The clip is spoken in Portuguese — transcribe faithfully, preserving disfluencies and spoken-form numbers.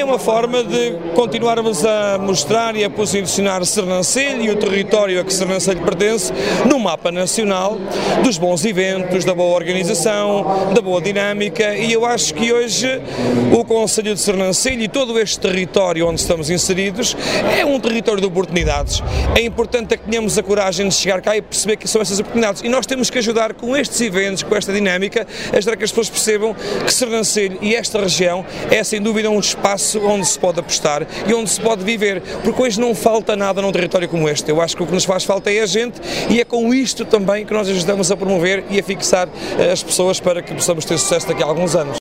uma forma de continuarmos a mostrar e a posicionar Sernancelho e o território a que Sernancelho pertence no mapa nacional dos bons eventos, da boa organização, da boa dinâmica, e eu acho que hoje o Concelho de Sernancelho e todo este território onde estamos inseridos é um território de oportunidades. É importante é que tenhamos a coragem de chegar cá e perceber que são essas oportunidades, e nós temos que ajudar com estes eventos, com esta dinâmica, a ajudar que as pessoas percebam que Sernancelho e esta região é sem dúvida um espaço onde se pode apostar e onde se pode viver, porque hoje não falta nada num território como este. Eu acho que o que nos faz falta é a gente, e é com isto também que nós ajudamos a promover e a fixar as pessoas para que possamos ter sucesso daqui a alguns anos.